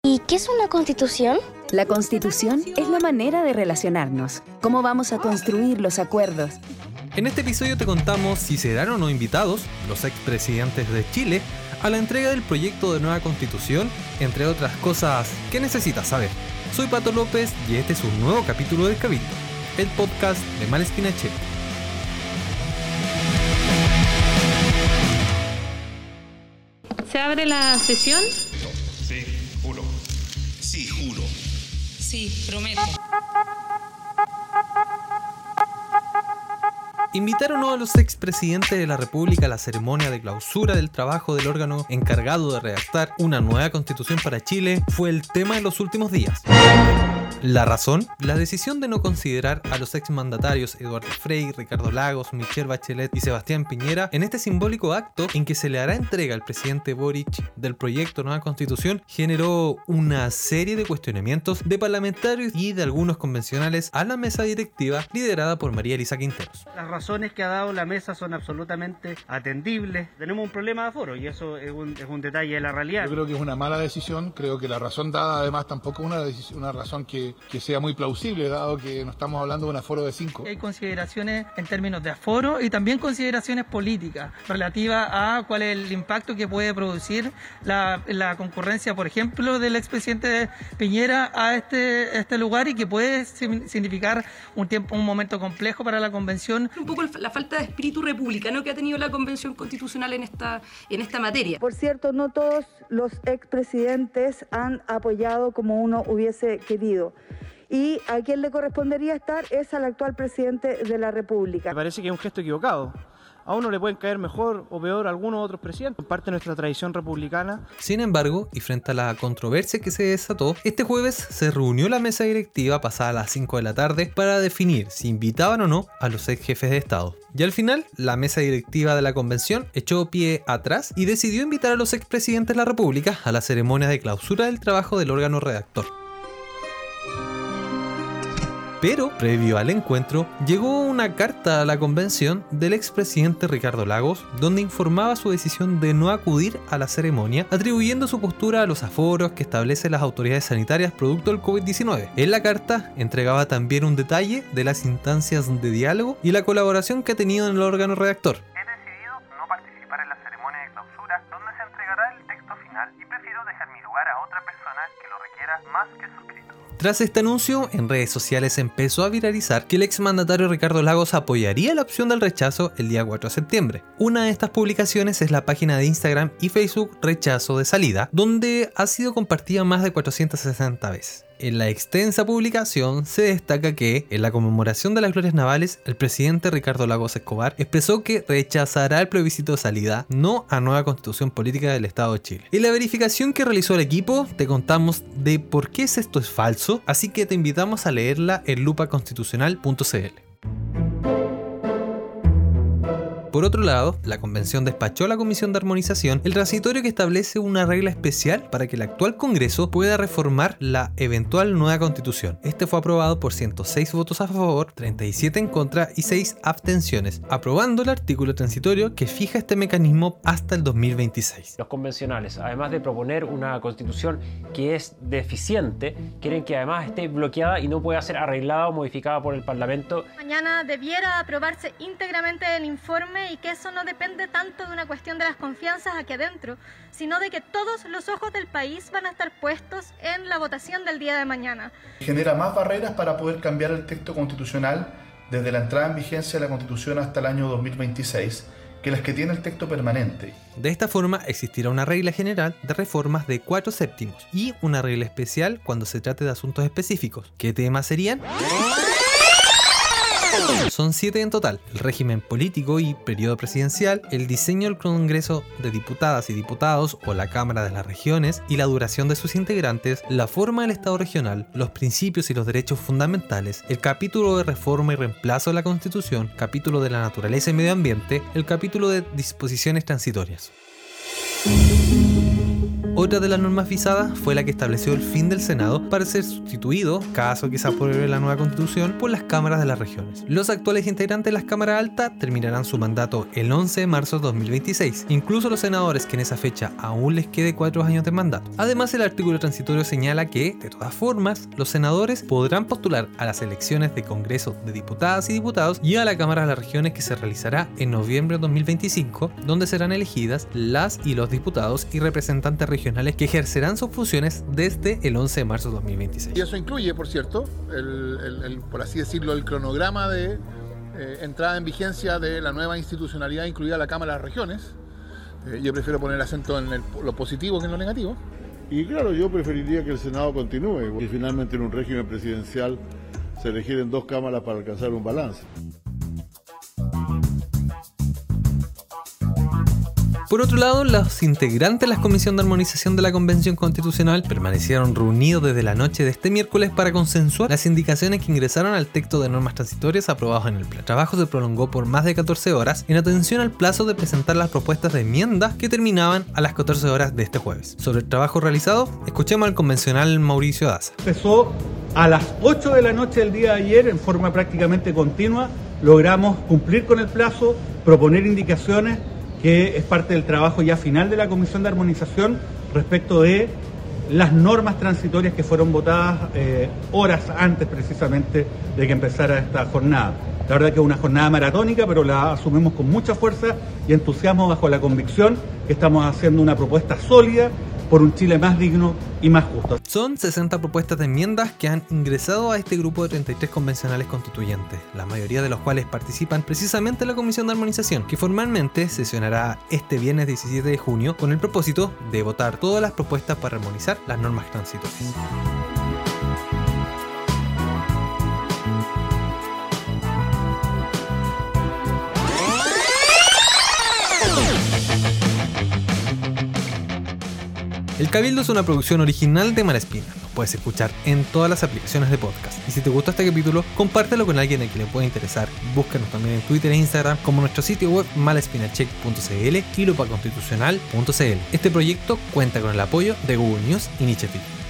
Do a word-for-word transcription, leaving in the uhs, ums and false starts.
¿Y qué es una constitución? La constitución es la manera de relacionarnos, cómo vamos a construir los acuerdos. En este episodio te contamos si serán o no invitados los expresidentes de Chile a la entrega del proyecto de nueva constitución, entre otras cosas que necesitas saber. Soy Pato López y este es un nuevo capítulo del Cabildo, el podcast de Malespina Chile. ¿Se abre la sesión? Sí, juro. Sí, juro. Sí, prometo. Invitar o no a los expresidentes de la República a la ceremonia de clausura del trabajo del órgano encargado de redactar una nueva constitución para Chile fue el tema de los últimos días. ¿La razón? La decisión de no considerar a los exmandatarios Eduardo Frei, Ricardo Lagos, Michelle Bachelet y Sebastián Piñera en este simbólico acto en que se le hará entrega al presidente Boric del proyecto de nueva constitución generó una serie de cuestionamientos de parlamentarios y de algunos convencionales a la mesa directiva liderada por María Elisa Quinteros. Las razones que ha dado la mesa son absolutamente atendibles. Tenemos un problema de aforo y eso es un, es un detalle de la realidad. Yo creo que es una mala decisión, creo que la razón dada además tampoco es una, decisión, una razón que, que sea muy plausible, dado que no estamos hablando de un aforo de cinco. Hay consideraciones en términos de aforo y también consideraciones políticas relativas a cuál es el impacto que puede producir la, la concurrencia, por ejemplo, del expresidente Piñera a este, este lugar y que puede significar un tiempo, un momento complejo para la convención. Un poco la falta de espíritu republicano que ha tenido la Convención Constitucional en esta, en esta materia. Por cierto, no todos los expresidentes han apoyado como uno hubiese querido. Y a quien le correspondería estar es al actual presidente de la República. Me parece que es un gesto equivocado. A uno le pueden caer mejor o peor algunos otros presidentes, parte de nuestra tradición republicana. Sin embargo, y frente a la controversia que se desató, este jueves se reunió la mesa directiva pasada las cinco de la tarde para definir si invitaban o no a los ex jefes de Estado. Y al final, la mesa directiva de la convención echó pie atrás y decidió invitar a los expresidentes de la República a la ceremonia de clausura del trabajo del órgano redactor. Pero, previo al encuentro, llegó una carta a la convención del expresidente Ricardo Lagos, donde informaba su decisión de no acudir a la ceremonia, atribuyendo su postura a los aforos que establecen las autoridades sanitarias producto del covid diecinueve. En la carta entregaba también un detalle de las instancias de diálogo y la colaboración que ha tenido en el órgano redactor. He decidido no participar en la ceremonia de clausura, donde se entregará el texto final, y prefiero dejar mi lugar a otra persona que lo requiera más que suscrito. Tras este anuncio, en redes sociales empezó a viralizar que el exmandatario Ricardo Lagos apoyaría la opción del rechazo el día cuatro de septiembre. Una de estas publicaciones es la página de Instagram y Facebook Rechazo de Salida, donde ha sido compartida más de cuatrocientas sesenta veces. En la extensa publicación se destaca que, en la conmemoración de las glorias navales, el presidente Ricardo Lagos Escobar expresó que rechazará el plebiscito de salida, no a nueva constitución política del Estado de Chile. En la verificación que realizó el equipo, te contamos de por qué esto es falso, así que te invitamos a leerla en lupa constitucional punto c l. Por otro lado, la convención despachó a la Comisión de Armonización el transitorio que establece una regla especial para que el actual Congreso pueda reformar la eventual nueva constitución. Este fue aprobado por ciento seis votos a favor, treinta y siete en contra y seis abstenciones, aprobando el artículo transitorio que fija este mecanismo hasta el dos mil veintiséis. Los convencionales, además de proponer una constitución que es deficiente, quieren que además esté bloqueada y no pueda ser arreglada o modificada por el Parlamento. Mañana debiera aprobarse íntegramente el informe y que eso no depende tanto de una cuestión de las confianzas aquí adentro, sino de que todos los ojos del país van a estar puestos en la votación del día de mañana. Genera más barreras para poder cambiar el texto constitucional desde la entrada en vigencia de la Constitución hasta el año dos mil veintiséis que las que tiene el texto permanente. De esta forma existirá una regla general de reformas de cuatro séptimos y una regla especial cuando se trate de asuntos específicos. ¿Qué temas serían? Son siete en total: el régimen político y periodo presidencial, el diseño del Congreso de Diputadas y Diputados o la Cámara de las Regiones y la duración de sus integrantes, la forma del Estado regional, los principios y los derechos fundamentales, el capítulo de reforma y reemplazo de la Constitución, capítulo de la naturaleza y medio ambiente, el capítulo de disposiciones transitorias. Otra de las normas visadas fue la que estableció el fin del Senado para ser sustituido, caso que se apruebe la nueva constitución, por las cámaras de las regiones. Los actuales integrantes de las cámaras altas terminarán su mandato el once de marzo de dos mil veintiséis, incluso los senadores que en esa fecha aún les quede cuatro años de mandato. Además, el artículo transitorio señala que, de todas formas, los senadores podrán postular a las elecciones de Congreso de Diputadas y Diputados y a la Cámara de las Regiones, que se realizará en noviembre de dos mil veinticinco, donde serán elegidas las y los diputados y representantes regionales que ejercerán sus funciones desde el once de marzo de dos mil veintiséis. Y eso incluye, por cierto, el, el, el, por así decirlo, el cronograma de eh, entrada en vigencia de la nueva institucionalidad, incluida la Cámara de las Regiones. Eh, yo prefiero poner acento en el, lo positivo que en lo negativo. Y claro, yo preferiría que el Senado continúe, porque finalmente en un régimen presidencial se requieren dos cámaras para alcanzar un balance. Por otro lado, los integrantes de la Comisión de Armonización de la Convención Constitucional permanecieron reunidos desde la noche de este miércoles para consensuar las indicaciones que ingresaron al texto de normas transitorias aprobados en el plan. El trabajo se prolongó por más de catorce horas en atención al plazo de presentar las propuestas de enmiendas que terminaban a las catorce horas de este jueves. Sobre el trabajo realizado, escuchemos al convencional Mauricio Daza. Empezó a las ocho de la noche del día de ayer en forma prácticamente continua. Logramos cumplir con el plazo, proponer indicaciones, que es parte del trabajo ya final de la Comisión de Armonización respecto de las normas transitorias que fueron votadas eh, horas antes precisamente de que empezara esta jornada. La verdad que es una jornada maratónica, pero la asumimos con mucha fuerza y entusiasmo bajo la convicción que estamos haciendo una propuesta sólida por un Chile más digno y más justo. Son sesenta propuestas de enmiendas que han ingresado a este grupo de treinta y tres convencionales constituyentes, la mayoría de los cuales participan precisamente en la Comisión de Armonización, que formalmente sesionará este viernes diecisiete de junio con el propósito de votar todas las propuestas para armonizar las normas transitorias. El Cabildo es una producción original de Malespina. Lo puedes escuchar en todas las aplicaciones de podcast. Y si te gustó este capítulo, compártelo con alguien a quien le pueda interesar. Búscanos también en Twitter e Instagram como nuestro sitio web malespinacheck punto c l y lupaconstitucional punto c l. Este proyecto cuenta con el apoyo de Google News Initiative.